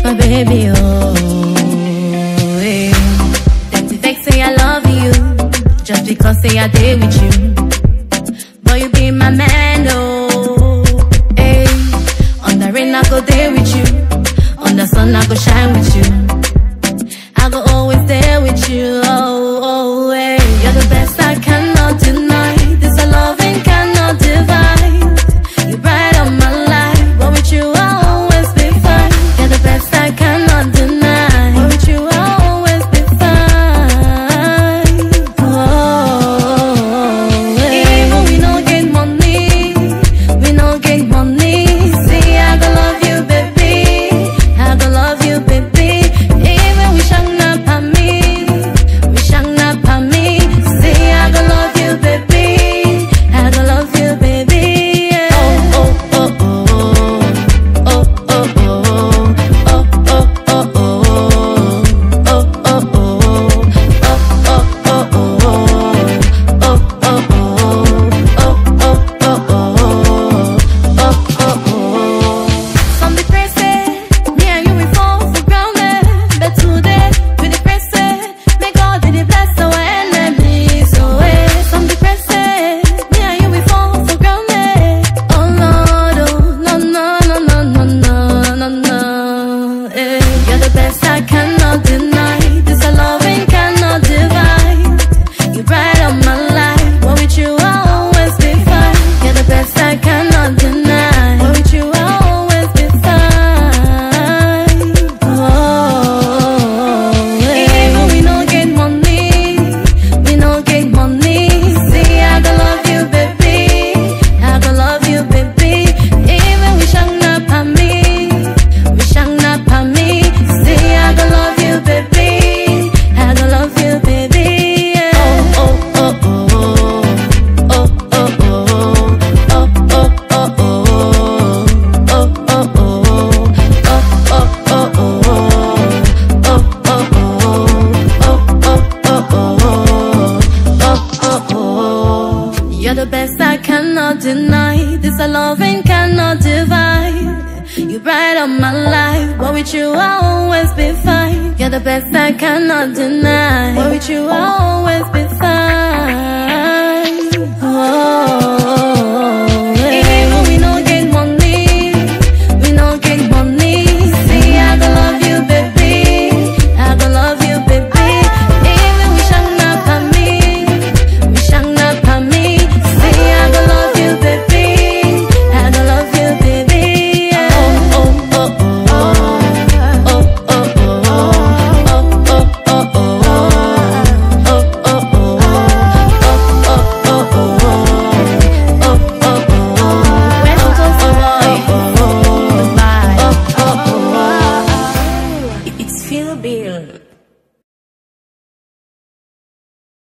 my baby, oh. Hey. Them the vex say I love you, just because say I did with you. Boy, you be my man, oh. Hey. On the rain I go there with you, on the sun I go shine with you. I go always there with you, oh, oh, hey. You're the best I cannot deny. This a loving cannot divide. You're bright on my life, but with you I'll always be fine. You're the best I cannot deny, but with you I'll always be fine. Oh, hey. Even we no get money, we no get money. See, I go love you, baby, I go love you, baby. Even we shang not pa me, we shang not pa me. See, I go love you, baby, I go love you, baby. Yeah. Oh, oh, oh, oh, oh, oh, oh, oh, oh, oh, oh, oh, oh, some be crazy, me and you we fall for grounded, but today we the crazy. May God be the bless our enemies away. Some be crazy, me and you we fall for grounded. Oh Lord, oh no no no no no no no no. Eh. You're the best I cannot deny. This a loving cannot divide. You're bright on my life, but with you I'll always be fine. You're the best I cannot deny, but with you I'll always be fine. Oh, hey. Even we no get money, we no get money. See, I go love you, baby, I go love you, baby. Even we shang not pa me, we shang not pa me. See, I go love you, baby, I go love you, baby. Yeah. Oh, oh, oh, oh, oh, oh, oh, oh, oh, oh, oh, oh, oh, oh, oh, oh, you're the best I cannot deny. This a loving cannot divide. You're bright on my life, but with you I'll always be fine. You're the best I cannot deny, but with you I'll always be fine. Oh.